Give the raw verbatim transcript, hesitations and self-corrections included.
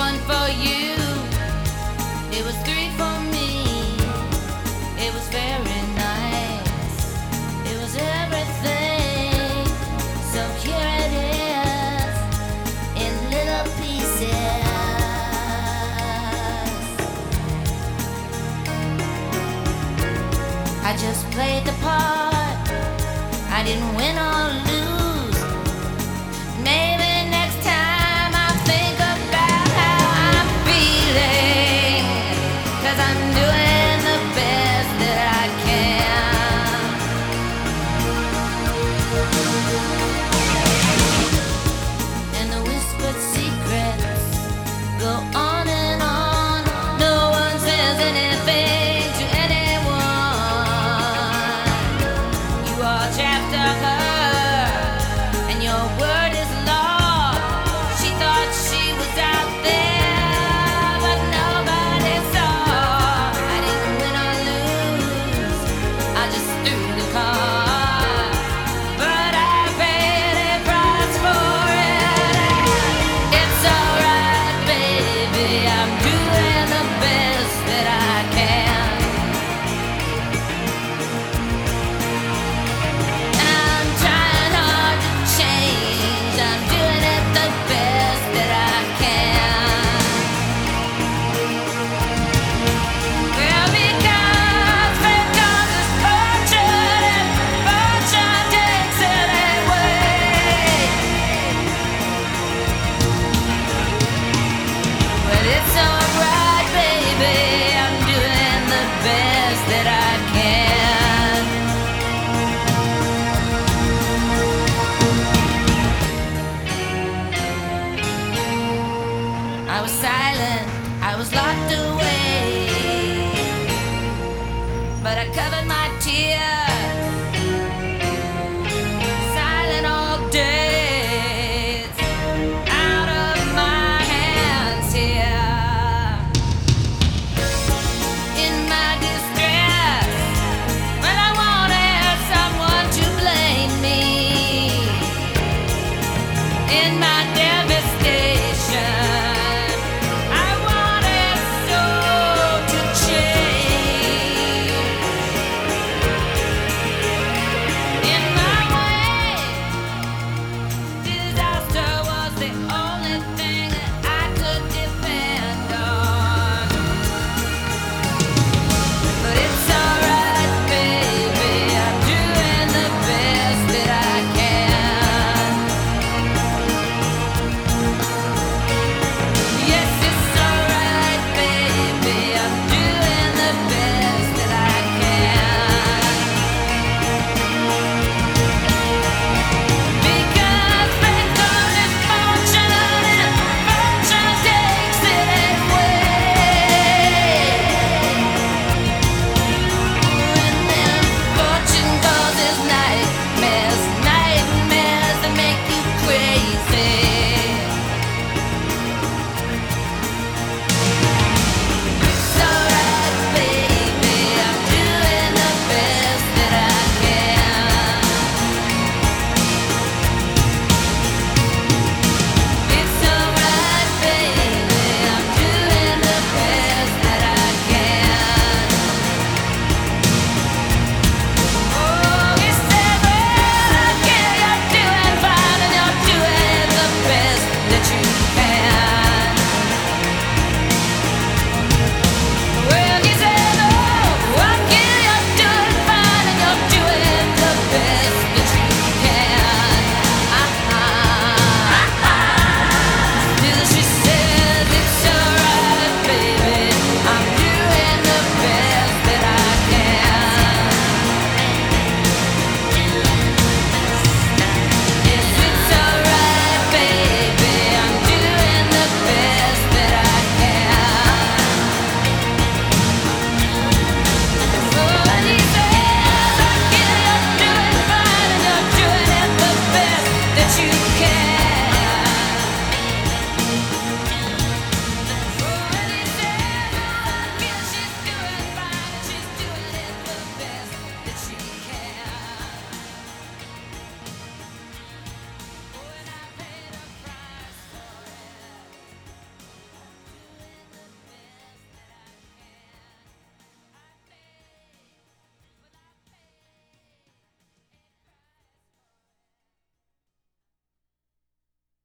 one for you, it was three for me. It was very nice, it was everything. So here it is in little pieces. I just played the part, I didn't win or lose. Maybe next time I'll think about how I'm feeling, 'cause I'm doing the best that I can. And the whispered secrets go on and on. No one says anything to anyone. You are trapped to her, and your word is law. She thought she was out there, but nobody saw. I didn't win or lose, I just threw the card.